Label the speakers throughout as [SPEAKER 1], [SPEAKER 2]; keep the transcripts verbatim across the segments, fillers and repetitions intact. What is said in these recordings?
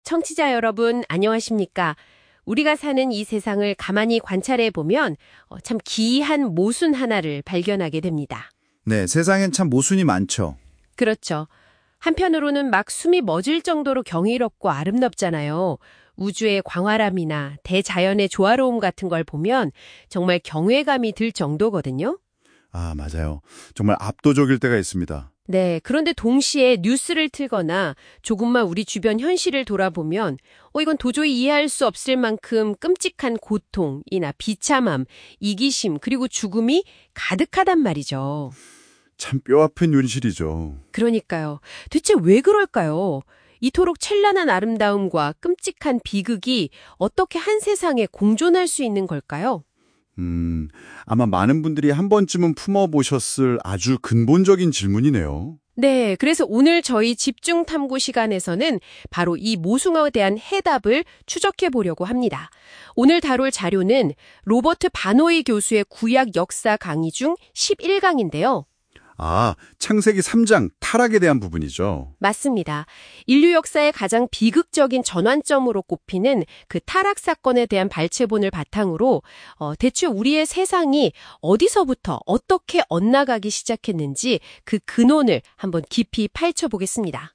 [SPEAKER 1] 청취자 여러분, 안녕하십니까? 우리가 사는 이 세상을 가만히 관찰해 보면 어, 참 기이한 모순 하나를 발견하게 됩니다.
[SPEAKER 2] 네, 세상엔 참 모순이 많죠.
[SPEAKER 1] 그렇죠. 한편으로는 막 숨이 멎을 정도로 경이롭고 아름답잖아요. 우주의 광활함이나 대자연의 조화로움 같은 걸 보면 정말 경외감이 들 정도거든요.
[SPEAKER 2] 아, 맞아요. 정말 압도적일 때가 있습니다.
[SPEAKER 1] 네, 그런데 동시에 뉴스를 틀거나 조금만 우리 주변 현실을 돌아보면 어, 이건 도저히 이해할 수 없을 만큼 끔찍한 고통이나 비참함, 이기심, 그리고 죽음이 가득하단 말이죠.
[SPEAKER 2] 참 뼈아픈 현실이죠.
[SPEAKER 1] 그러니까요. 대체 왜 그럴까요? 이토록 찬란한 아름다움과 끔찍한 비극이 어떻게 한 세상에 공존할 수 있는 걸까요?
[SPEAKER 2] 음, 아마 많은 분들이 한 번쯤은 품어보셨을 아주 근본적인 질문이네요.
[SPEAKER 1] 네, 그래서 오늘 저희 집중 탐구 시간에서는 바로 이 모순어에 대한 해답을 추적해 보려고 합니다. 오늘 다룰 자료는 로버트 바노이 교수의 구약 역사 강의 중 십일 강인데요.
[SPEAKER 2] 아, 창세기 삼 장 타락에 대한 부분이죠.
[SPEAKER 1] 맞습니다. 인류 역사의 가장 비극적인 전환점으로 꼽히는 그 타락 사건에 대한 발췌본을 바탕으로 어, 대체 우리의 세상이 어디서부터 어떻게 엇나가기 시작했는지 그 근원을 한번 깊이 파헤쳐보겠습니다.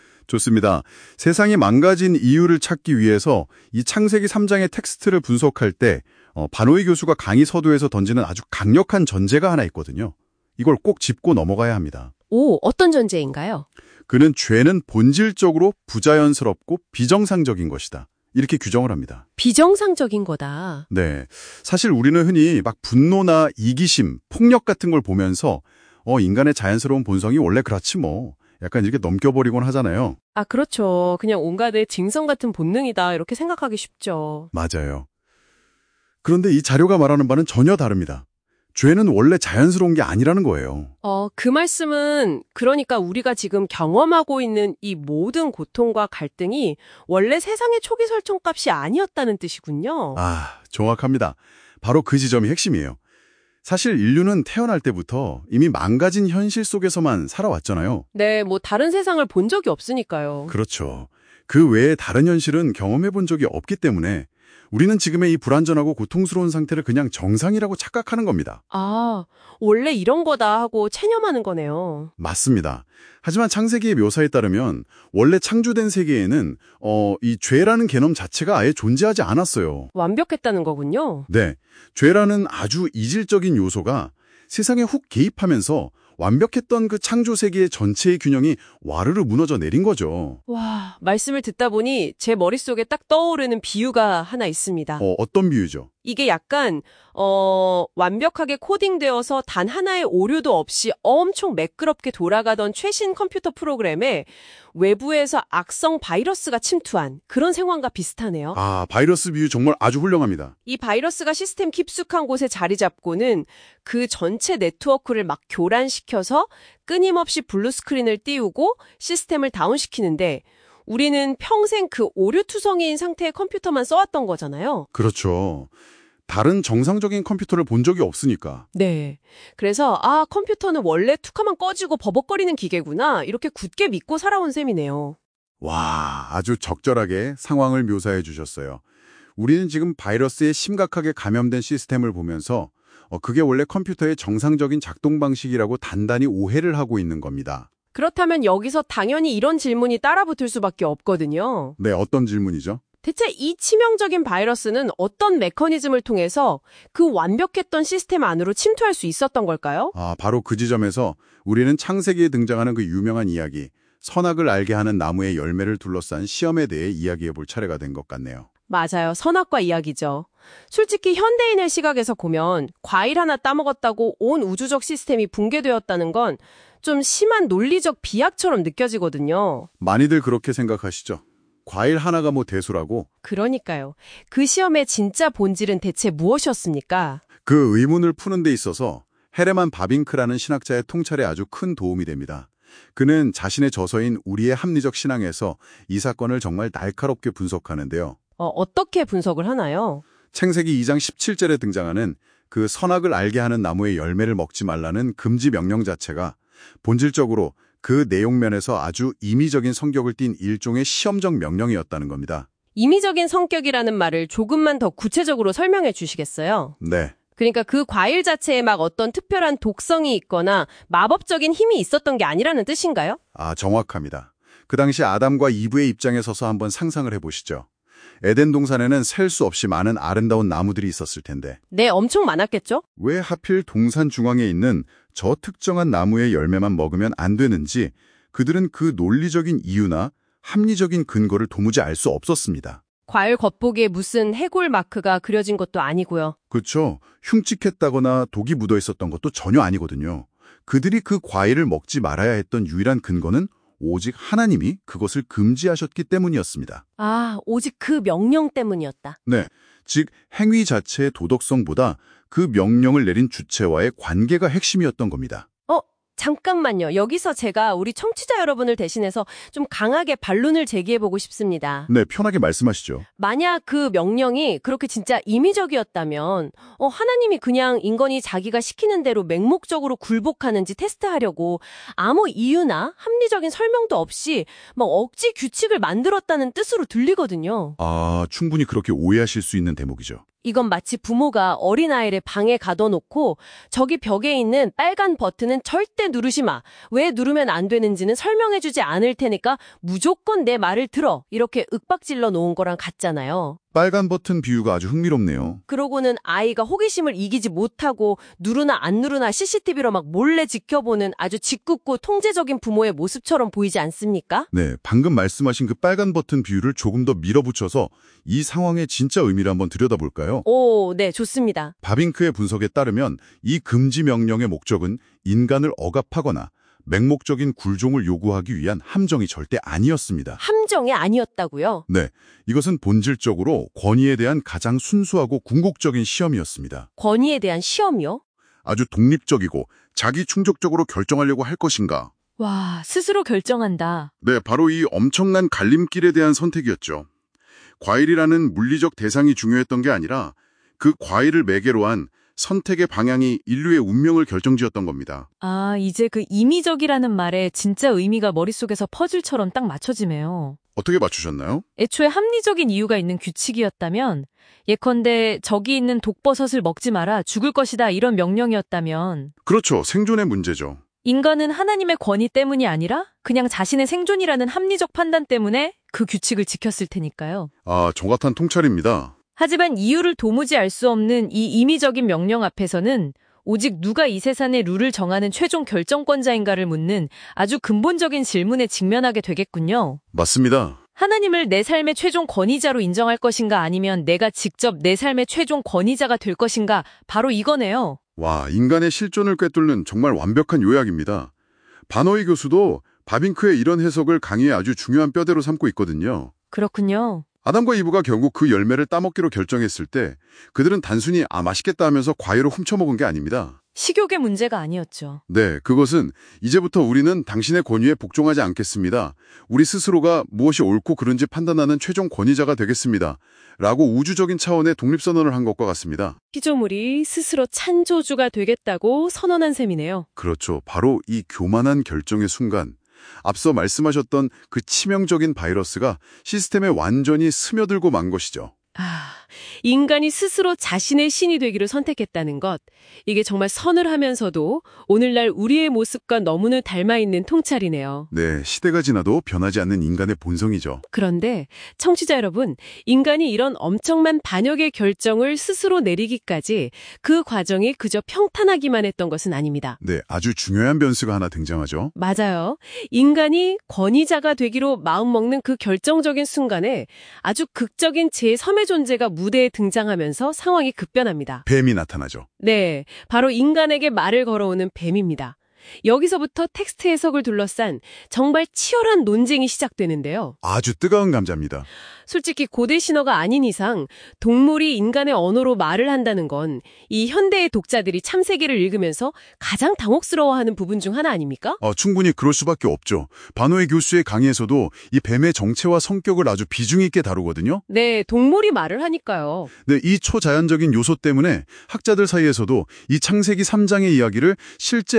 [SPEAKER 2] 좋습니다. 세상이 망가진 이유를 찾기 위해서 이 창세기 삼 장의 텍스트를 분석할 때 어, 바노이 교수가 강의 서두에서 던지는 아주 강력한 전제가 하나 있거든요. 이걸 꼭 짚고 넘어가야 합니다.
[SPEAKER 1] 오, 어떤 전제인가요?
[SPEAKER 2] 그는 죄는 본질적으로 부자연스럽고 비정상적인 것이다. 이렇게 규정을 합니다.
[SPEAKER 1] 비정상적인 거다.
[SPEAKER 2] 네. 사실 우리는 흔히 막 분노나 이기심, 폭력 같은 걸 보면서 어, 인간의 자연스러운 본성이 원래 그렇지 뭐. 약간 이렇게 넘겨버리곤 하잖아요.
[SPEAKER 1] 아, 그렇죠. 그냥 온갖의 징성 같은 본능이다. 이렇게 생각하기 쉽죠.
[SPEAKER 2] 맞아요. 그런데 이 자료가 말하는 바는 전혀 다릅니다. 죄는 원래 자연스러운 게 아니라는 거예요.
[SPEAKER 1] 어, 그 말씀은 그러니까 우리가 지금 경험하고 있는 이 모든 고통과 갈등이 원래 세상의 초기 설정값이 아니었다는 뜻이군요.
[SPEAKER 2] 아, 정확합니다. 바로 그 지점이 핵심이에요. 사실 인류는 태어날 때부터 이미 망가진 현실 속에서만 살아왔잖아요.
[SPEAKER 1] 네, 뭐 다른 세상을 본 적이 없으니까요.
[SPEAKER 2] 그렇죠. 그 외에 다른 현실은 경험해 본 적이 없기 때문에 우리는 지금의 이 불완전하고 고통스러운 상태를 그냥 정상이라고 착각하는 겁니다.
[SPEAKER 1] 아, 원래 이런 거다 하고 체념하는 거네요.
[SPEAKER 2] 맞습니다. 하지만 창세기의 묘사에 따르면 원래 창조된 세계에는 어, 이 죄라는 개념 자체가 아예 존재하지 않았어요.
[SPEAKER 1] 완벽했다는 거군요.
[SPEAKER 2] 네, 죄라는 아주 이질적인 요소가 세상에 훅 개입하면서 완벽했던 그 창조 세계의 전체의 균형이 와르르 무너져 내린 거죠.
[SPEAKER 1] 와, 말씀을 듣다 보니 제 머릿속에 딱 떠오르는 비유가 하나 있습니다.
[SPEAKER 2] 어, 어떤 비유죠?
[SPEAKER 1] 이게 약간 어, 완벽하게 코딩되어서 단 하나의 오류도 없이 엄청 매끄럽게 돌아가던 최신 컴퓨터 프로그램에 외부에서 악성 바이러스가 침투한 그런 상황과 비슷하네요.
[SPEAKER 2] 아, 바이러스 비유 정말 아주 훌륭합니다.
[SPEAKER 1] 이 바이러스가 시스템 깊숙한 곳에 자리 잡고는 그 전체 네트워크를 막 교란시켜서 끊임없이 블루스크린을 띄우고 시스템을 다운시키는데 우리는 평생 그 오류투성이인 상태의 컴퓨터만 써왔던 거잖아요.
[SPEAKER 2] 그렇죠. 다른 정상적인 컴퓨터를 본 적이 없으니까.
[SPEAKER 1] 네. 그래서 아, 컴퓨터는 원래 툭하면 꺼지고 버벅거리는 기계구나. 이렇게 굳게 믿고 살아온 셈이네요.
[SPEAKER 2] 와, 아주 적절하게 상황을 묘사해 주셨어요. 우리는 지금 바이러스에 심각하게 감염된 시스템을 보면서 어, 그게 원래 컴퓨터의 정상적인 작동 방식이라고 단단히 오해를 하고 있는 겁니다.
[SPEAKER 1] 그렇다면 여기서 당연히 이런 질문이 따라붙을 수밖에 없거든요.
[SPEAKER 2] 네, 어떤 질문이죠?
[SPEAKER 1] 대체 이 치명적인 바이러스는 어떤 메커니즘을 통해서 그 완벽했던 시스템 안으로 침투할 수 있었던 걸까요?
[SPEAKER 2] 아, 바로 그 지점에서 우리는 창세기에 등장하는 그 유명한 이야기, 선악을 알게 하는 나무의 열매를 둘러싼 시험에 대해 이야기해 볼 차례가 된 것 같네요.
[SPEAKER 1] 맞아요. 선악과 이야기죠. 솔직히 현대인의 시각에서 보면 과일 하나 따먹었다고 온 우주적 시스템이 붕괴되었다는 건 좀 심한 논리적 비약처럼 느껴지거든요.
[SPEAKER 2] 많이들 그렇게 생각하시죠? 과일 하나가 뭐 대수라고?
[SPEAKER 1] 그러니까요. 그 시험의 진짜 본질은 대체 무엇이었습니까?
[SPEAKER 2] 그 의문을 푸는 데 있어서 헤레만 바빙크라는 신학자의 통찰에 아주 큰 도움이 됩니다. 그는 자신의 저서인 우리의 합리적 신앙에서 이 사건을 정말 날카롭게 분석하는데요.
[SPEAKER 1] 어, 어떻게 분석을 하나요?
[SPEAKER 2] 창세기 이 장 십칠 절에 등장하는 그 선악을 알게 하는 나무의 열매를 먹지 말라는 금지 명령 자체가 본질적으로 그 내용면에서 아주 임의적인 성격을 띤 일종의 시험적 명령이었다는 겁니다.
[SPEAKER 1] 임의적인 성격이라는 말을 조금만 더 구체적으로 설명해 주시겠어요?
[SPEAKER 2] 네.
[SPEAKER 1] 그러니까 그 과일 자체에 막 어떤 특별한 독성이 있거나 마법적인 힘이 있었던 게 아니라는 뜻인가요?
[SPEAKER 2] 아, 정확합니다. 그 당시 아담과 이브의 입장에 서서 한번 상상을 해보시죠. 에덴 동산에는 셀 수 없이 많은 아름다운 나무들이 있었을 텐데
[SPEAKER 1] 네, 엄청 많았겠죠?
[SPEAKER 2] 왜 하필 동산 중앙에 있는 저 특정한 나무의 열매만 먹으면 안 되는지 그들은 그 논리적인 이유나 합리적인 근거를 도무지 알 수 없었습니다.
[SPEAKER 1] 과일 겉보기에 무슨 해골 마크가 그려진 것도 아니고요.
[SPEAKER 2] 그렇죠. 흉측했다거나 독이 묻어 있었던 것도 전혀 아니거든요. 그들이 그 과일을 먹지 말아야 했던 유일한 근거는 오직 하나님이 그것을 금지하셨기 때문이었습니다.
[SPEAKER 1] 아, 오직 그 명령 때문이었다.
[SPEAKER 2] 네, 즉 행위 자체의 도덕성보다 그 명령을 내린 주체와의 관계가 핵심이었던 겁니다.
[SPEAKER 1] 어, 잠깐만요. 여기서 제가 우리 청취자 여러분을 대신해서 좀 강하게 반론을 제기해보고 싶습니다.
[SPEAKER 2] 네, 편하게 말씀하시죠.
[SPEAKER 1] 만약 그 명령이 그렇게 진짜 임의적이었다면 어, 하나님이 그냥 인간이 자기가 시키는 대로 맹목적으로 굴복하는지 테스트하려고 아무 이유나 합리적인 설명도 없이 막 억지 규칙을 만들었다는 뜻으로 들리거든요.
[SPEAKER 2] 아, 충분히 그렇게 오해하실 수 있는 대목이죠.
[SPEAKER 1] 이건 마치 부모가 어린아이를 방에 가둬놓고 저기 벽에 있는 빨간 버튼은 절대 누르지 마. 왜 누르면 안 되는지는 설명해주지 않을 테니까 무조건 내 말을 들어. 이렇게 윽박질러 놓은 거랑 같잖아요.
[SPEAKER 2] 빨간 버튼 비유가 아주 흥미롭네요.
[SPEAKER 1] 그러고는 아이가 호기심을 이기지 못하고 누르나 안 누르나 씨씨티비로 막 몰래 지켜보는 아주 짓궂고 통제적인 부모의 모습처럼 보이지 않습니까?
[SPEAKER 2] 네, 방금 말씀하신 그 빨간 버튼 비유를 조금 더 밀어붙여서 이 상황의 진짜 의미를 한번 들여다볼까요?
[SPEAKER 1] 오, 네, 좋습니다.
[SPEAKER 2] 바빙크의 분석에 따르면 이 금지 명령의 목적은 인간을 억압하거나 맹목적인 굴종을 요구하기 위한 함정이 절대 아니었습니다.
[SPEAKER 1] 함정이 아니었다고요?
[SPEAKER 2] 네, 이것은 본질적으로 권위에 대한 가장 순수하고 궁극적인 시험이었습니다.
[SPEAKER 1] 권위에 대한 시험이요?
[SPEAKER 2] 아주 독립적이고 자기 충족적으로 결정하려고 할 것인가?
[SPEAKER 1] 와, 스스로 결정한다.
[SPEAKER 2] 네, 바로 이 엄청난 갈림길에 대한 선택이었죠. 과일이라는 물리적 대상이 중요했던 게 아니라 그 과일을 매개로 한 선택의 방향이 인류의 운명을 결정지었던 겁니다.
[SPEAKER 3] 아, 이제 그 임의적이라는 말에 진짜 의미가 머릿속에서 퍼즐처럼 딱 맞춰지네요.
[SPEAKER 2] 어떻게 맞추셨나요?
[SPEAKER 3] 애초에 합리적인 이유가 있는 규칙이었다면, 예컨대 저기 있는 독버섯을 먹지 마라, 죽을 것이다 이런 명령이었다면
[SPEAKER 2] 그렇죠. 생존의 문제죠.
[SPEAKER 3] 인간은 하나님의 권위 때문이 아니라 그냥 자신의 생존이라는 합리적 판단 때문에 그 규칙을 지켰을 테니까요.
[SPEAKER 2] 아, 정확한 통찰입니다.
[SPEAKER 3] 하지만 이유를 도무지 알 수 없는 이 임의적인 명령 앞에서는 오직 누가 이 세상의 룰을 정하는 최종 결정권자인가를 묻는 아주 근본적인 질문에 직면하게 되겠군요.
[SPEAKER 2] 맞습니다.
[SPEAKER 3] 하나님을 내 삶의 최종 권위자로 인정할 것인가 아니면 내가 직접 내 삶의 최종 권위자가 될 것인가 바로 이거네요.
[SPEAKER 2] 와, 인간의 실존을 꿰뚫는 정말 완벽한 요약입니다. 바노이 교수도 바빙크의 이런 해석을 강의에 아주 중요한 뼈대로 삼고 있거든요.
[SPEAKER 3] 그렇군요.
[SPEAKER 2] 아담과 이브가 결국 그 열매를 따먹기로 결정했을 때 그들은 단순히 아 맛있겠다 하면서 과일을 훔쳐먹은 게 아닙니다.
[SPEAKER 3] 식욕의 문제가 아니었죠.
[SPEAKER 2] 네, 그것은 이제부터 우리는 당신의 권위에 복종하지 않겠습니다. 우리 스스로가 무엇이 옳고 그른지 판단하는 최종 권위자가 되겠습니다. 라고 우주적인 차원의 독립선언을 한 것과 같습니다.
[SPEAKER 1] 피조물이 스스로 찬조주가 되겠다고 선언한 셈이네요.
[SPEAKER 2] 그렇죠. 바로 이 교만한 결정의 순간 앞서 말씀하셨던 그 치명적인 바이러스가 시스템에 완전히 스며들고 만 것이죠.
[SPEAKER 1] 아, 인간이 스스로 자신의 신이 되기를 선택했다는 것. 이게 정말 서늘하면서도 오늘날 우리의 모습과 너무나 닮아있는 통찰이네요.
[SPEAKER 2] 네, 시대가 지나도 변하지 않는 인간의 본성이죠.
[SPEAKER 1] 그런데 청취자 여러분, 인간이 이런 엄청난 반역의 결정을 스스로 내리기까지 그 과정이 그저 평탄하기만 했던 것은 아닙니다.
[SPEAKER 2] 네, 아주 중요한 변수가 하나 등장하죠.
[SPEAKER 1] 맞아요. 인간이 권위자가 되기로 마음먹는 그 결정적인 순간에 아주 극적인 제섬의 존재가 무대에 등장하면서 상황이 급변합니다.
[SPEAKER 2] 뱀이 나타나죠.
[SPEAKER 1] 네, 바로 인간에게 말을 걸어오는 뱀입니다. 여기서부터 텍스트 해석을 둘러싼 정말 치열한 논쟁이 시작되는데요.
[SPEAKER 2] 아주 뜨거운 감자입니다.
[SPEAKER 1] 솔직히 고대 신어가 아닌 이상 동물이 인간의 언어로 말을 한다는 건 이 현대의 독자들이 참세기를 읽으면서 가장 당혹스러워하는 부분 중 하나 아닙니까?
[SPEAKER 2] 어, 충분히 그럴 수밖에 없죠. 바노의 교수의 강의에서도 이 뱀의 정체와 성격을 아주 비중 있게 다루거든요.
[SPEAKER 1] 네, 동물이 말을 하니까요.
[SPEAKER 2] 네, 이 초자연적인 요소 때문에 학자들 사이에서도 이 창세기 삼 장의 이야기를 실제 발생한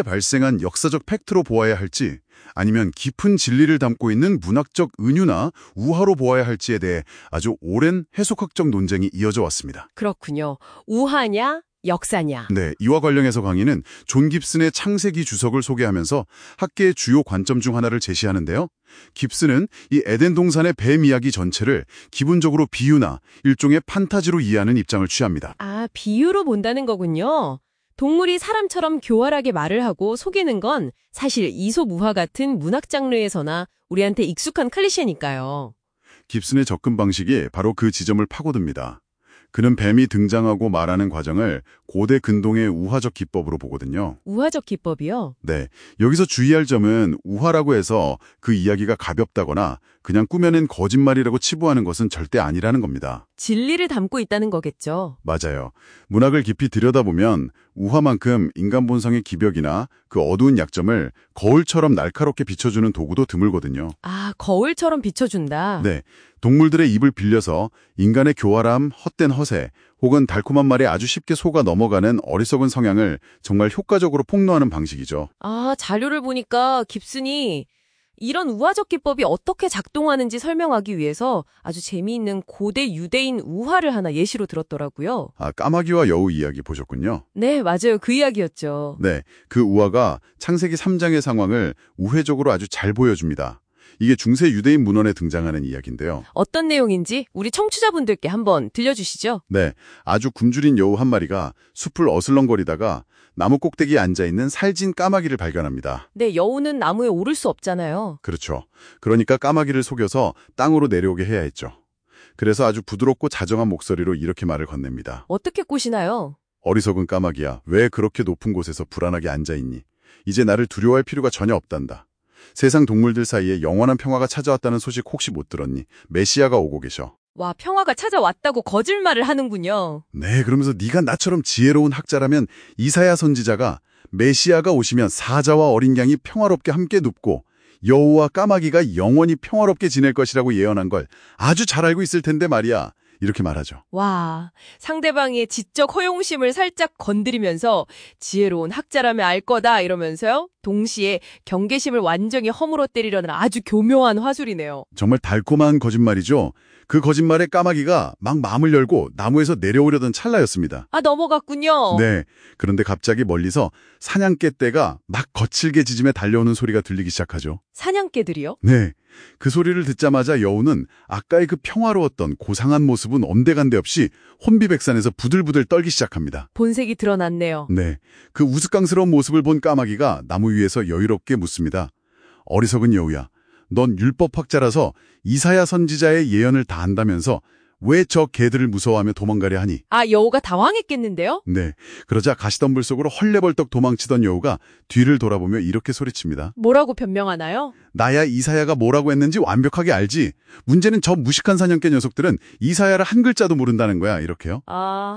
[SPEAKER 2] 단순한 역사적 팩트로 보아야 할지 아니면 깊은 진리를 담고 있는 문학적 은유나 우화로 보아야 할지에 대해 아주 오랜 해석학적 논쟁이 이어져 왔습니다.
[SPEAKER 1] 그렇군요. 우화냐, 역사냐.
[SPEAKER 2] 네, 이와 관련해서 강의는 존 깁슨의 창세기 주석을 소개하면서 학계의 주요 관점 중 하나를 제시하는데요. 깁슨은 이 에덴 동산의 뱀 이야기 전체를 기본적으로 비유나 일종의 판타지로 이해하는 입장을 취합니다.
[SPEAKER 1] 아, 비유로 본다는 거군요. 동물이 사람처럼 교활하게 말을 하고 속이는 건 사실 이솝우화 같은 문학 장르에서나 우리한테 익숙한 클리셰니까요.
[SPEAKER 2] 깁슨의 접근 방식이 바로 그 지점을 파고듭니다. 그는 뱀이 등장하고 말하는 과정을 고대 근동의 우화적 기법으로 보거든요.
[SPEAKER 1] 우화적 기법이요?
[SPEAKER 2] 네, 여기서 주의할 점은 우화라고 해서 그 이야기가 가볍다거나 그냥 꾸며낸 거짓말이라고 치부하는 것은 절대 아니라는 겁니다.
[SPEAKER 1] 진리를 담고 있다는 거겠죠.
[SPEAKER 2] 맞아요. 문학을 깊이 들여다보면 우화만큼 인간 본성의 기벽이나 그 어두운 약점을 거울처럼 날카롭게 비춰주는 도구도 드물거든요.
[SPEAKER 1] 아, 거울처럼 비춰준다.
[SPEAKER 2] 네, 동물들의 입을 빌려서 인간의 교활함, 헛된 허세, 혹은 달콤한 말에 아주 쉽게 속아 넘어가는 어리석은 성향을 정말 효과적으로 폭로하는 방식이죠.
[SPEAKER 1] 아, 자료를 보니까 깁슨이 이런 우화적 기법이 어떻게 작동하는지 설명하기 위해서 아주 재미있는 고대 유대인 우화를 하나 예시로 들었더라고요.
[SPEAKER 2] 아, 까마귀와 여우 이야기 보셨군요.
[SPEAKER 1] 네, 맞아요. 그 이야기였죠.
[SPEAKER 2] 네, 그 우화가 창세기 삼 장의 상황을 우회적으로 아주 잘 보여줍니다. 이게 중세 유대인 문헌에 등장하는 이야기인데요.
[SPEAKER 1] 어떤 내용인지 우리 청취자분들께 한번 들려주시죠.
[SPEAKER 2] 네, 아주 굶주린 여우 한 마리가 숲을 어슬렁거리다가 나무 꼭대기에 앉아있는 살진 까마귀를 발견합니다.
[SPEAKER 1] 네, 여우는 나무에 오를 수 없잖아요.
[SPEAKER 2] 그렇죠. 그러니까 까마귀를 속여서 땅으로 내려오게 해야 했죠. 그래서 아주 부드럽고 자정한 목소리로 이렇게 말을 건넵니다.
[SPEAKER 1] 어떻게 꼬시나요?
[SPEAKER 2] 어리석은 까마귀야, 왜 그렇게 높은 곳에서 불안하게 앉아있니? 이제 나를 두려워할 필요가 전혀 없단다. 세상 동물들 사이에 영원한 평화가 찾아왔다는 소식 혹시 못 들었니? 메시아가 오고 계셔.
[SPEAKER 1] 와, 평화가 찾아왔다고 거짓말을 하는군요.
[SPEAKER 2] 네, 그러면서 네가 나처럼 지혜로운 학자라면 이사야 선지자가 메시아가 오시면 사자와 어린 양이 평화롭게 함께 눕고 여우와 까마귀가 영원히 평화롭게 지낼 것이라고 예언한 걸 아주 잘 알고 있을 텐데 말이야. 이렇게 말하죠.
[SPEAKER 1] 와, 상대방의 지적 허용심을 살짝 건드리면서 지혜로운 학자라면 알 거다 이러면서요. 동시에 경계심을 완전히 허물어 때리려는 아주 교묘한 화술이네요.
[SPEAKER 2] 정말 달콤한 거짓말이죠. 그 거짓말에 까마귀가 막 마음을 열고 나무에서 내려오려던 찰나였습니다.
[SPEAKER 1] 아, 넘어갔군요.
[SPEAKER 2] 네. 그런데 갑자기 멀리서 사냥개 떼가 막 거칠게 짖으며 달려오는 소리가 들리기 시작하죠.
[SPEAKER 1] 사냥개들이요?
[SPEAKER 2] 네. 그 소리를 듣자마자 여우는 아까의 그 평화로웠던 고상한 모습은 온데간데 없이 혼비백산에서 부들부들 떨기 시작합니다.
[SPEAKER 1] 본색이 드러났네요.
[SPEAKER 2] 네. 그 우스꽝스러운 모습을 본 까마귀가 나무 위에서 여유롭게 묻습니다. 어리석은 여우야. 넌 율법학자라서 이사야 선지자의 예언을 다 안다면서 왜 저 개들을 무서워하며 도망가려 하니?
[SPEAKER 1] 아, 여우가 당황했겠는데요?
[SPEAKER 2] 네. 그러자 가시덤불 속으로 헐레벌떡 도망치던 여우가 뒤를 돌아보며 이렇게 소리칩니다.
[SPEAKER 1] 뭐라고 변명하나요?
[SPEAKER 2] 나야 이사야가 뭐라고 했는지 완벽하게 알지. 문제는 저 무식한 사냥개 녀석들은 이사야를 한 글자도 모른다는 거야. 이렇게요.
[SPEAKER 1] 아,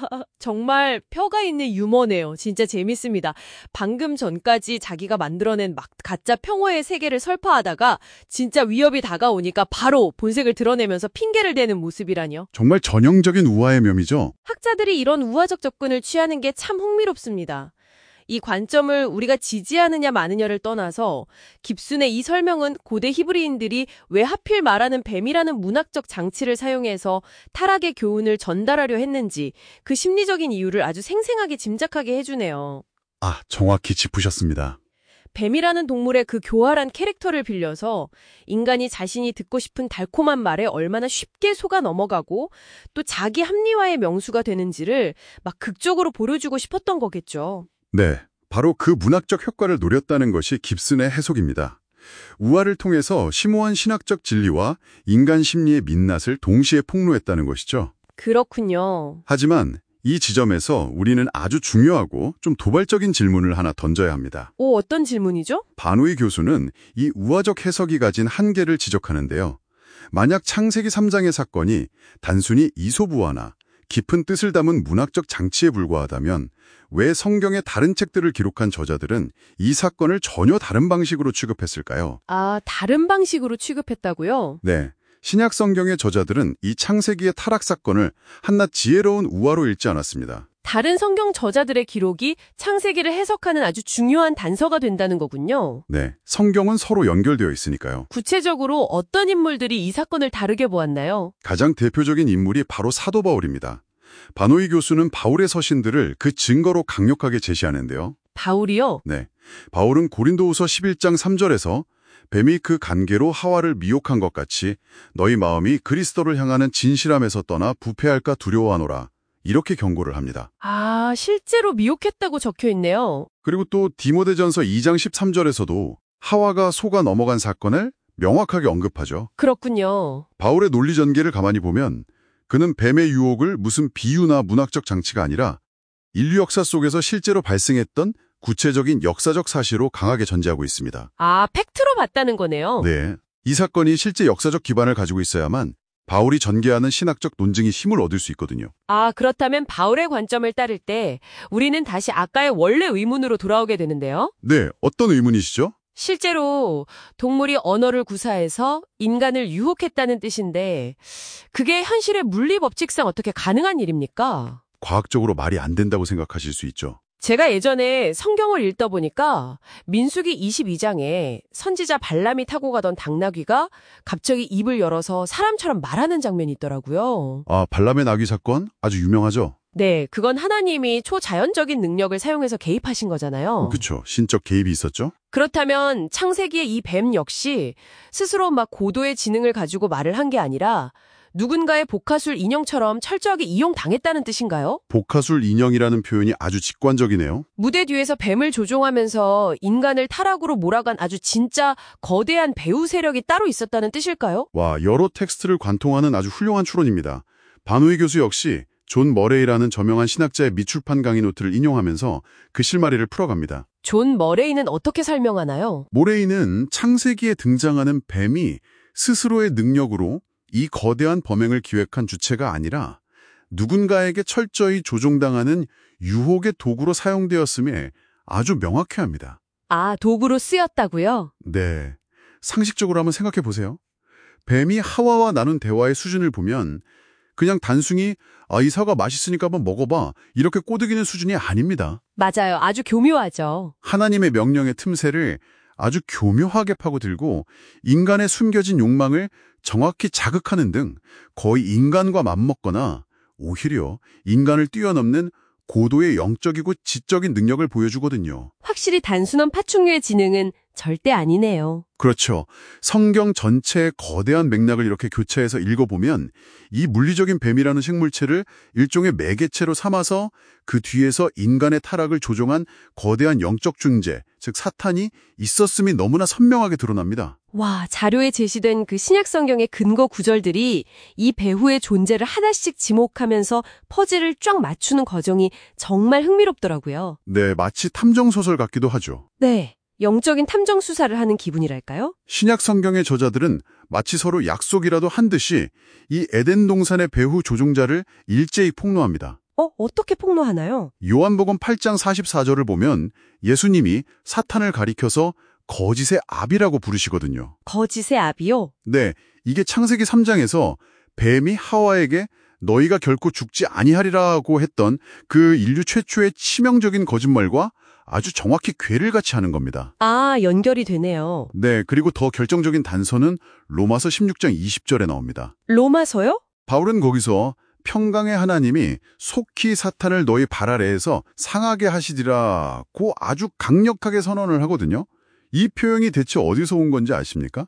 [SPEAKER 1] 정말 뼈가 있는 유머네요. 진짜 재밌습니다. 방금 전까지 자기가 만들어낸 막 가짜 평화의 세계를 설파하다가 진짜 위협이 다가오니까 바로 본색을 드러내면서 핑계를 대는 모습이라뇨.
[SPEAKER 2] 정말 전형적인 우화의 묘미죠.
[SPEAKER 1] 학자들이 이런 우화적 접근을 취하는 게 참 흥미롭습니다. 이 관점을 우리가 지지하느냐 마느냐를 떠나서 깁슨의 이 설명은 고대 히브리인들이 왜 하필 말하는 뱀이라는 문학적 장치를 사용해서 타락의 교훈을 전달하려 했는지 그 심리적인 이유를 아주 생생하게 짐작하게 해주네요.
[SPEAKER 2] 아, 정확히 짚으셨습니다.
[SPEAKER 1] 뱀이라는 동물의 그 교활한 캐릭터를 빌려서 인간이 자신이 듣고 싶은 달콤한 말에 얼마나 쉽게 속아 넘어가고 또 자기 합리화의 명수가 되는지를 막 극적으로 보여주고 싶었던 거겠죠.
[SPEAKER 2] 네, 바로 그 문학적 효과를 노렸다는 것이 깁슨의 해석입니다. 우화를 통해서 심오한 신학적 진리와 인간 심리의 민낯을 동시에 폭로했다는 것이죠.
[SPEAKER 1] 그렇군요.
[SPEAKER 2] 하지만 이 지점에서 우리는 아주 중요하고 좀 도발적인 질문을 하나 던져야 합니다.
[SPEAKER 1] 오, 어떤 질문이죠?
[SPEAKER 2] 반우이 교수는 이 우화적 해석이 가진 한계를 지적하는데요. 만약 창세기 삼 장의 사건이 단순히 이솝우화나 깊은 뜻을 담은 문학적 장치에 불과하다면 왜 성경의 다른 책들을 기록한 저자들은 이 사건을 전혀 다른 방식으로 취급했을까요?
[SPEAKER 1] 아, 다른 방식으로 취급했다고요?
[SPEAKER 2] 네. 신약 성경의 저자들은 이 창세기의 타락 사건을 한낱 지혜로운 우화로 읽지 않았습니다.
[SPEAKER 1] 다른 성경 저자들의 기록이 창세기를 해석하는 아주 중요한 단서가 된다는 거군요.
[SPEAKER 2] 네, 성경은 서로 연결되어 있으니까요.
[SPEAKER 1] 구체적으로 어떤 인물들이 이 사건을 다르게 보았나요?
[SPEAKER 2] 가장 대표적인 인물이 바로 사도 바울입니다. 바노이 교수는 바울의 서신들을 그 증거로 강력하게 제시하는데요.
[SPEAKER 1] 바울이요?
[SPEAKER 2] 네, 바울은 고린도후서 십일 장 삼 절에서 뱀이 그 관계로 하와를 미혹한 것 같이 너희 마음이 그리스도를 향하는 진실함에서 떠나 부패할까 두려워하노라. 이렇게 경고를 합니다.
[SPEAKER 1] 아, 실제로 미혹했다고 적혀 있네요.
[SPEAKER 2] 그리고 또 디모데전서 이 장 십삼 절에서도 하와가 속아 넘어간 사건을 명확하게 언급하죠.
[SPEAKER 1] 그렇군요.
[SPEAKER 2] 바울의 논리 전개를 가만히 보면 그는 뱀의 유혹을 무슨 비유나 문학적 장치가 아니라 인류 역사 속에서 실제로 발생했던 구체적인 역사적 사실로 강하게 전제하고 있습니다.
[SPEAKER 1] 아, 팩트로 봤다는 거네요.
[SPEAKER 2] 네, 이 사건이 실제 역사적 기반을 가지고 있어야만 바울이 전개하는 신학적 논증이 힘을 얻을 수 있거든요.
[SPEAKER 1] 아, 그렇다면 바울의 관점을 따를 때 우리는 다시 아까의 원래 의문으로 돌아오게 되는데요.
[SPEAKER 2] 네, 어떤 의문이시죠?
[SPEAKER 1] 실제로 동물이 언어를 구사해서 인간을 유혹했다는 뜻인데 그게 현실의 물리 법칙상 어떻게 가능한 일입니까?
[SPEAKER 2] 과학적으로 말이 안 된다고 생각하실 수 있죠.
[SPEAKER 1] 제가 예전에 성경을 읽다 보니까 민수기 이십이 장에 선지자 발람이 타고 가던 당나귀가 갑자기 입을 열어서 사람처럼 말하는 장면이 있더라고요.
[SPEAKER 2] 아, 발람의 나귀 사건 아주 유명하죠?
[SPEAKER 1] 네, 그건 하나님이 초자연적인 능력을 사용해서 개입하신 거잖아요.
[SPEAKER 2] 그렇죠. 신적 개입이 있었죠?
[SPEAKER 1] 그렇다면 창세기의 이 뱀 역시 스스로 막 고도의 지능을 가지고 말을 한 게 아니라 누군가의 복화술 인형처럼 철저하게 이용당했다는 뜻인가요?
[SPEAKER 2] 복화술 인형이라는 표현이 아주 직관적이네요.
[SPEAKER 1] 무대 뒤에서 뱀을 조종하면서 인간을 타락으로 몰아간 아주 진짜 거대한 배후 세력이 따로 있었다는 뜻일까요?
[SPEAKER 2] 와, 여러 텍스트를 관통하는 아주 훌륭한 추론입니다. 바노이 교수 역시 존 머레이라는 저명한 신학자의 미출판 강의 노트를 인용하면서 그 실마리를 풀어갑니다.
[SPEAKER 1] 존 머레이는 어떻게 설명하나요?
[SPEAKER 2] 모레이는 창세기에 등장하는 뱀이 스스로의 능력으로 이 거대한 범행을 기획한 주체가 아니라 누군가에게 철저히 조종당하는 유혹의 도구로 사용되었음에 아주 명확해 합니다.
[SPEAKER 1] 아, 도구로 쓰였다고요?
[SPEAKER 2] 네. 상식적으로 한번 생각해 보세요. 뱀이 하와와 나눈 대화의 수준을 보면 그냥 단순히 아, 이 사과 맛있으니까 한번 먹어봐 이렇게 꼬드기는 수준이 아닙니다.
[SPEAKER 1] 맞아요. 아주 교묘하죠.
[SPEAKER 2] 하나님의 명령의 틈새를 아주 교묘하게 파고들고 인간의 숨겨진 욕망을 정확히 자극하는 등 거의 인간과 맞먹거나 오히려 인간을 뛰어넘는 고도의 영적이고 지적인 능력을 보여주거든요.
[SPEAKER 1] 확실히 단순한 파충류의 지능은 절대 아니네요.
[SPEAKER 2] 그렇죠. 성경 전체의 거대한 맥락을 이렇게 교차해서 읽어보면 이 물리적인 뱀이라는 생물체를 일종의 매개체로 삼아서 그 뒤에서 인간의 타락을 조종한 거대한 영적 중재, 즉 사탄이 있었음이 너무나 선명하게 드러납니다.
[SPEAKER 1] 와, 자료에 제시된 그 신약 성경의 근거 구절들이 이 배후의 존재를 하나씩 지목하면서 퍼즐을 쫙 맞추는 과정이 정말 흥미롭더라고요.
[SPEAKER 2] 네, 마치 탐정소설 같기도 하죠.
[SPEAKER 1] 네, 영적인 탐정 수사를 하는 기분이랄까요?
[SPEAKER 2] 신약 성경의 저자들은 마치 서로 약속이라도 한 듯이 이 에덴 동산의 배후 조종자를 일제히 폭로합니다.
[SPEAKER 1] 어, 어떻게 폭로하나요?
[SPEAKER 2] 요한복음 팔 장 사십사 절을 보면 예수님이 사탄을 가리켜서 거짓의 압이라고 부르시거든요.
[SPEAKER 1] 거짓의 압이요?
[SPEAKER 2] 네, 이게 창세기 삼 장에서 뱀이 하와에게 너희가 결코 죽지 아니하리라고 했던 그 인류 최초의 치명적인 거짓말과 아주 정확히 궤를 같이 하는 겁니다.
[SPEAKER 1] 아, 연결이 되네요.
[SPEAKER 2] 네, 그리고 더 결정적인 단서는 로마서 십육 장 이십 절에 나옵니다.
[SPEAKER 1] 로마서요?
[SPEAKER 2] 바울은 거기서 평강의 하나님이 속히 사탄을 너희 발 아래에서 상하게 하시리라고 아주 강력하게 선언을 하거든요. 이 표현이 대체 어디서 온 건지 아십니까?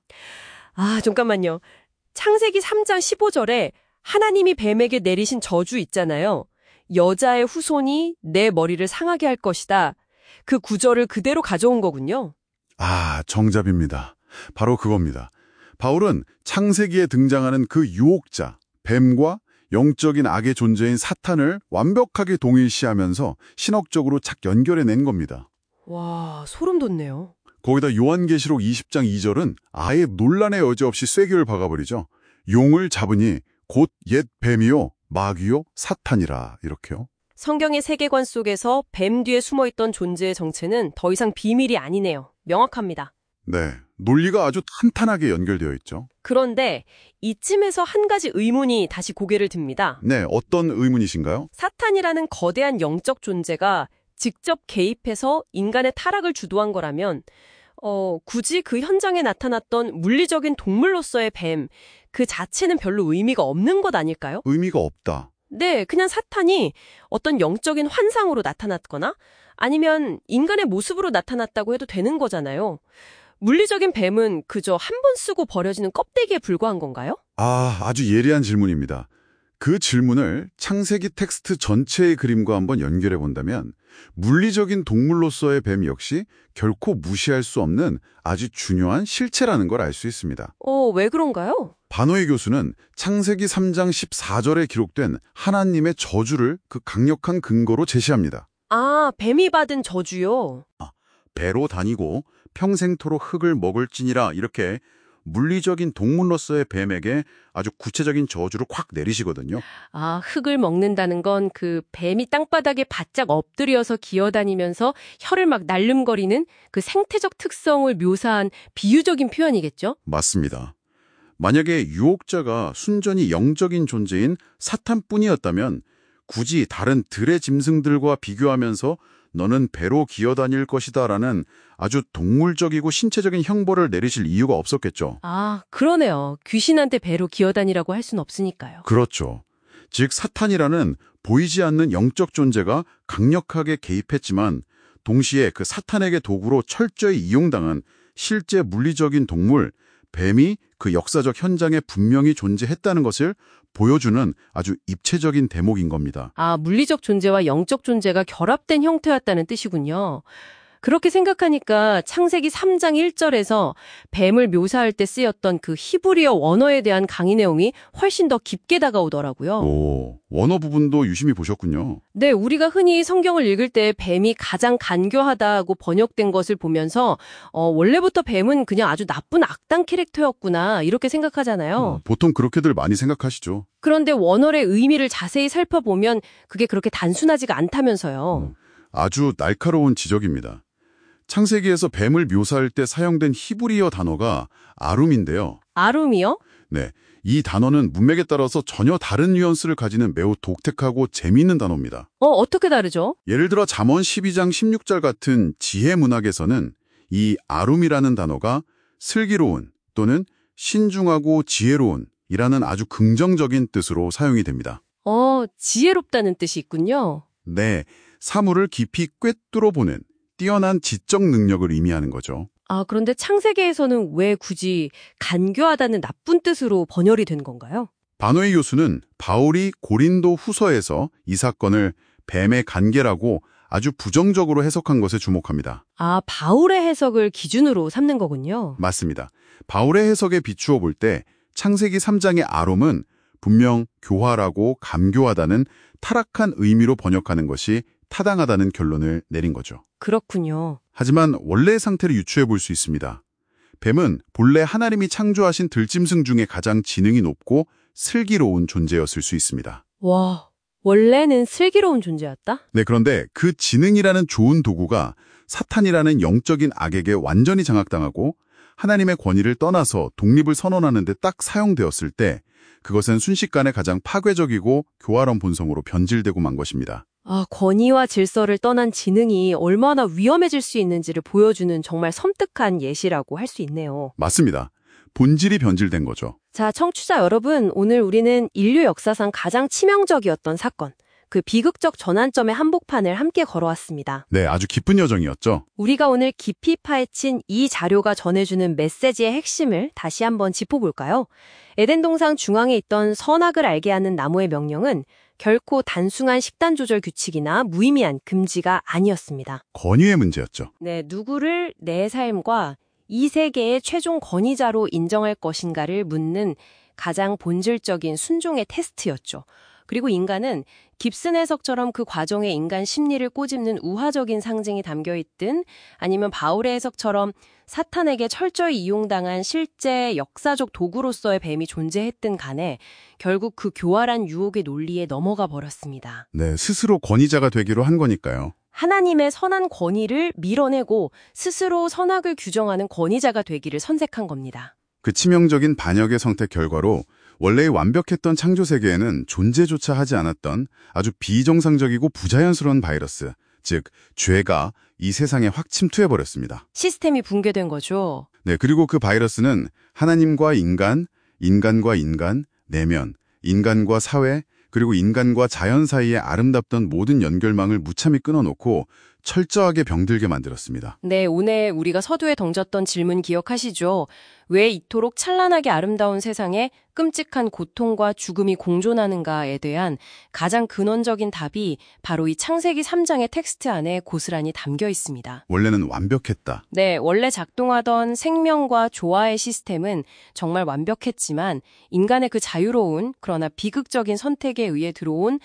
[SPEAKER 1] 아, 잠깐만요. 창세기 삼 장 십오 절에 하나님이 뱀에게 내리신 저주 있잖아요. 여자의 후손이 내 머리를 상하게 할 것이다. 그 구절을 그대로 가져온 거군요.
[SPEAKER 2] 아, 정답입니다. 바로 그겁니다. 바울은 창세기에 등장하는 그 유혹자, 뱀과 영적인 악의 존재인 사탄을 완벽하게 동일시하면서 신학적으로 착 연결해낸 겁니다.
[SPEAKER 1] 와, 소름 돋네요.
[SPEAKER 2] 거기다 요한계시록 이십 장 이 절은 아예 논란의 여지 없이 쐐기를 박아버리죠. 용을 잡으니 곧 옛 뱀이요 마귀요 사탄이라 이렇게요.
[SPEAKER 1] 성경의 세계관 속에서 뱀 뒤에 숨어있던 존재의 정체는 더 이상 비밀이 아니네요. 명확합니다.
[SPEAKER 2] 네, 논리가 아주 탄탄하게 연결되어 있죠.
[SPEAKER 1] 그런데 이쯤에서 한 가지 의문이 다시 고개를 듭니다.
[SPEAKER 2] 네, 어떤 의문이신가요?
[SPEAKER 1] 사탄이라는 거대한 영적 존재가 직접 개입해서 인간의 타락을 주도한 거라면 어, 굳이 그 현장에 나타났던 물리적인 동물로서의 뱀, 그 자체는 별로 의미가 없는 것 아닐까요?
[SPEAKER 2] 의미가 없다.
[SPEAKER 1] 네, 그냥 사탄이 어떤 영적인 환상으로 나타났거나 아니면 인간의 모습으로 나타났다고 해도 되는 거잖아요. 물리적인 뱀은 그저 한 번 쓰고 버려지는 껍데기에 불과한 건가요?
[SPEAKER 2] 아, 아주 예리한 질문입니다. 그 질문을 창세기 텍스트 전체의 그림과 한번 연결해 본다면 물리적인 동물로서의 뱀 역시 결코 무시할 수 없는 아주 중요한 실체라는 걸 알 수 있습니다.
[SPEAKER 1] 어, 왜 그런가요?
[SPEAKER 2] 바노이 교수는 창세기 삼 장 십사 절에 기록된 하나님의 저주를 그 강력한 근거로 제시합니다.
[SPEAKER 1] 아, 뱀이 받은 저주요.
[SPEAKER 2] 배로 다니고 평생토록 흙을 먹을지니라 이렇게 물리적인 동물로서의 뱀에게 아주 구체적인 저주를 확 내리시거든요.
[SPEAKER 1] 아, 흙을 먹는다는 건 그 뱀이 땅바닥에 바짝 엎드려서 기어다니면서 혀를 막 날름거리는 그 생태적 특성을 묘사한 비유적인 표현이겠죠?
[SPEAKER 2] 맞습니다. 만약에 유혹자가 순전히 영적인 존재인 사탄뿐이었다면 굳이 다른 들의 짐승들과 비교하면서 너는 배로 기어다닐 것이다라는 아주 동물적이고 신체적인 형벌을 내리실 이유가 없었겠죠.
[SPEAKER 1] 아, 그러네요. 귀신한테 배로 기어다니라고 할 수는 없으니까요.
[SPEAKER 2] 그렇죠. 즉 사탄이라는 보이지 않는 영적 존재가 강력하게 개입했지만 동시에 그 사탄에게 도구로 철저히 이용당한 실제 물리적인 동물, 뱀이 그 역사적 현장에 분명히 존재했다는 것을 보여주는 아주 입체적인 대목인 겁니다.
[SPEAKER 1] 아, 물리적 존재와 영적 존재가 결합된 형태였다는 뜻이군요. 그렇게 생각하니까 창세기 삼 장 일 절에서 뱀을 묘사할 때 쓰였던 그 히브리어 원어에 대한 강의 내용이 훨씬 더 깊게 다가오더라고요.
[SPEAKER 2] 오, 원어 부분도 유심히 보셨군요.
[SPEAKER 1] 네, 우리가 흔히 성경을 읽을 때 뱀이 가장 간교하다고 번역된 것을 보면서 어, 원래부터 뱀은 그냥 아주 나쁜 악당 캐릭터였구나 이렇게 생각하잖아요.
[SPEAKER 2] 어, 보통 그렇게들 많이 생각하시죠.
[SPEAKER 1] 그런데 원어의 의미를 자세히 살펴보면 그게 그렇게 단순하지가 않다면서요.
[SPEAKER 2] 음, 아주 날카로운 지적입니다. 창세기에서 뱀을 묘사할 때 사용된 히브리어 단어가 아룸인데요.
[SPEAKER 1] 아룸이요?
[SPEAKER 2] 네, 이 단어는 문맥에 따라서 전혀 다른 뉘앙스를 가지는 매우 독특하고 재미있는 단어입니다.
[SPEAKER 1] 어, 어떻게 다르죠?
[SPEAKER 2] 예를 들어 잠언 십이 장 십육 절 같은 지혜 문학에서는 이 아룸이라는 단어가 슬기로운 또는 신중하고 지혜로운 이라는 아주 긍정적인 뜻으로 사용이 됩니다.
[SPEAKER 1] 어, 지혜롭다는 뜻이 있군요.
[SPEAKER 2] 네, 사물을 깊이 꿰뚫어 보는 뛰어난 지적 능력을 의미하는 거죠.
[SPEAKER 1] 아, 그런데 창세기에서는 왜 굳이 간교하다는 나쁜 뜻으로 번역이 된 건가요?
[SPEAKER 2] 바노이 교수는 바울이 고린도 후서에서 이 사건을 뱀의 간계라고 아주 부정적으로 해석한 것에 주목합니다.
[SPEAKER 1] 아, 바울의 해석을 기준으로 삼는 거군요.
[SPEAKER 2] 맞습니다. 바울의 해석에 비추어 볼 때 창세기 삼 장의 아롬은 분명 교활하고 감교하다는 타락한 의미로 번역하는 것이 타당하다는 결론을 내린 거죠.
[SPEAKER 1] 그렇군요.
[SPEAKER 2] 하지만 원래의 상태를 유추해 볼 수 있습니다. 뱀은 본래 하나님이 창조하신 들짐승 중에 가장 지능이 높고 슬기로운 존재였을 수 있습니다.
[SPEAKER 1] 와, 원래는 슬기로운 존재였다?
[SPEAKER 2] 네, 그런데 그 지능이라는 좋은 도구가 사탄이라는 영적인 악에게 완전히 장악당하고 하나님의 권위를 떠나서 독립을 선언하는 데 딱 사용되었을 때 그것은 순식간에 가장 파괴적이고 교활한 본성으로 변질되고 만 것입니다.
[SPEAKER 1] 아, 권위와 질서를 떠난 지능이 얼마나 위험해질 수 있는지를 보여주는 정말 섬뜩한 예시라고 할 수 있네요.
[SPEAKER 2] 맞습니다. 본질이 변질된 거죠.
[SPEAKER 1] 자, 청취자 여러분, 오늘 우리는 인류 역사상 가장 치명적이었던 사건, 그 비극적 전환점의 한복판을 함께 걸어왔습니다.
[SPEAKER 2] 네, 아주 깊은 여정이었죠.
[SPEAKER 1] 우리가 오늘 깊이 파헤친 이 자료가 전해주는 메시지의 핵심을 다시 한번 짚어볼까요? 에덴 동상 중앙에 있던 선악을 알게 하는 나무의 명령은 결코 단순한 식단 조절 규칙이나 무의미한 금지가 아니었습니다.
[SPEAKER 2] 권위의 문제였죠.
[SPEAKER 1] 네, 누구를 내 삶과 이 세계의 최종 권위자로 인정할 것인가를 묻는 가장 본질적인 순종의 테스트였죠. 그리고 인간은 깁슨 해석처럼 그 과정에 인간 심리를 꼬집는 우화적인 상징이 담겨있든 아니면 바울의 해석처럼 사탄에게 철저히 이용당한 실제 역사적 도구로서의 뱀이 존재했든 간에 결국 그 교활한 유혹의 논리에 넘어가 버렸습니다.
[SPEAKER 2] 네, 스스로 권위자가 되기로 한 거니까요.
[SPEAKER 1] 하나님의 선한 권위를 밀어내고 스스로 선악을 규정하는 권위자가 되기를 선택한 겁니다.
[SPEAKER 2] 그 치명적인 반역의 선택 결과로 원래 완벽했던 창조 세계에는 존재조차 하지 않았던 아주 비정상적이고 부자연스러운 바이러스, 즉 죄가 이 세상에 확 침투해버렸습니다.
[SPEAKER 1] 시스템이 붕괴된 거죠.
[SPEAKER 2] 네, 그리고 그 바이러스는 하나님과 인간, 인간과 인간, 내면, 인간과 사회, 그리고 인간과 자연 사이의 아름답던 모든 연결망을 무참히 끊어놓고 철저하게 병들게 만들었습니다.
[SPEAKER 1] 네, 오늘 우리가 서두에 던졌던 질문 기억하시죠? 왜 이토록 찬란하게 아름다운 세상에 끔찍한 고통과 죽음이 공존하는가에 대한 가장 근원적인 답이 바로 이 창세기 삼 장의 텍스트 안에 고스란히 담겨 있습니다.
[SPEAKER 2] 원래는 완벽했다.
[SPEAKER 1] 네, 원래 작동하던 생명과 조화의 시스템은 정말 완벽했지만 인간의 그 자유로운 그러나 비극적인 선택에 의해 들어온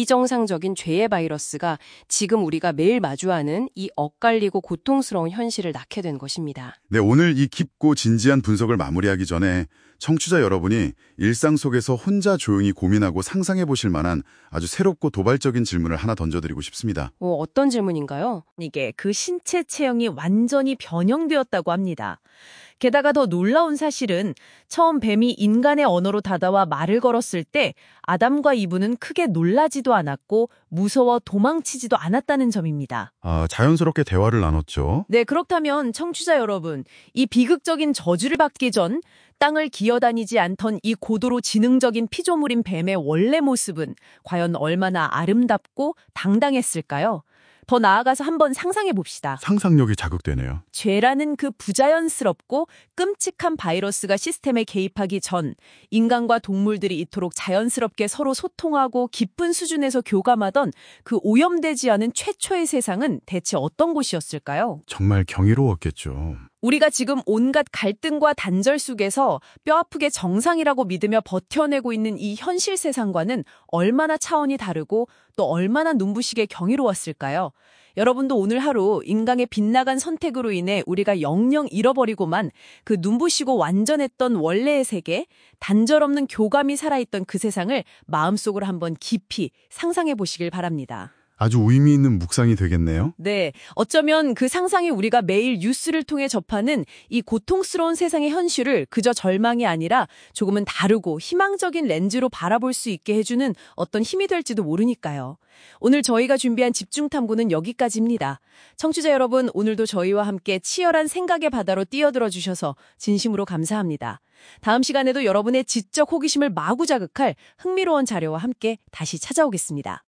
[SPEAKER 1] 비정상적인 죄의 바이러스가 지금 우리가 매일 마주하는 이 엇갈리고 고통스러운 현실을 낳게 된 것입니다.
[SPEAKER 2] 네, 오늘 이 깊고 진지한 분석을 마무리하기 전에 청취자 여러분이 일상 속에서 혼자 조용히 고민하고 상상해 보실 만한 아주 새롭고 도발적인 질문을 하나 던져드리고 싶습니다.
[SPEAKER 1] 어, 어떤 질문인가요?
[SPEAKER 3] 이게 그 신체 체형이 완전히 변형되었다고 합니다. 게다가 더 놀라운 사실은 처음 뱀이 인간의 언어로 다가와 말을 걸었을 때 아담과 이브는 크게 놀라지도 않았고 무서워 도망치지도 않았다는 점입니다.
[SPEAKER 2] 아, 자연스럽게 대화를 나눴죠.
[SPEAKER 3] 네, 그렇다면 청취자 여러분, 이 비극적인 저주를 받기 전 땅을 기어다니지 않던 이 고도로 지능적인 피조물인 뱀의 원래 모습은 과연 얼마나 아름답고 당당했을까요? 더 나아가서 한번 상상해 봅시다.
[SPEAKER 2] 상상력이 자극되네요.
[SPEAKER 3] 죄라는 그 부자연스럽고 끔찍한 바이러스가 시스템에 개입하기 전 인간과 동물들이 이토록 자연스럽게 서로 소통하고 깊은 수준에서 교감하던 그 오염되지 않은 최초의 세상은 대체 어떤 곳이었을까요?
[SPEAKER 2] 정말 경이로웠겠죠.
[SPEAKER 3] 우리가 지금 온갖 갈등과 단절 속에서 뼈아프게 정상이라고 믿으며 버텨내고 있는 이 현실 세상과는 얼마나 차원이 다르고 또 얼마나 눈부시게 경이로웠을까요? 여러분도 오늘 하루 인간의 빗나간 선택으로 인해 우리가 영영 잃어버리고만 그 눈부시고 완전했던 원래의 세계, 단절 없는 교감이 살아있던 그 세상을 마음속으로 한번 깊이 상상해 보시길 바랍니다.
[SPEAKER 2] 아주 의미 있는 묵상이 되겠네요.
[SPEAKER 3] 네, 어쩌면 그 상상이 우리가 매일 뉴스를 통해 접하는 이 고통스러운 세상의 현실을 그저 절망이 아니라 조금은 다르고 희망적인 렌즈로 바라볼 수 있게 해주는 어떤 힘이 될지도 모르니까요. 오늘 저희가 준비한 집중탐구는 여기까지입니다. 청취자 여러분, 오늘도 저희와 함께 치열한 생각의 바다로 뛰어들어 주셔서 진심으로 감사합니다. 다음 시간에도 여러분의 지적 호기심을 마구 자극할 흥미로운 자료와 함께 다시 찾아오겠습니다.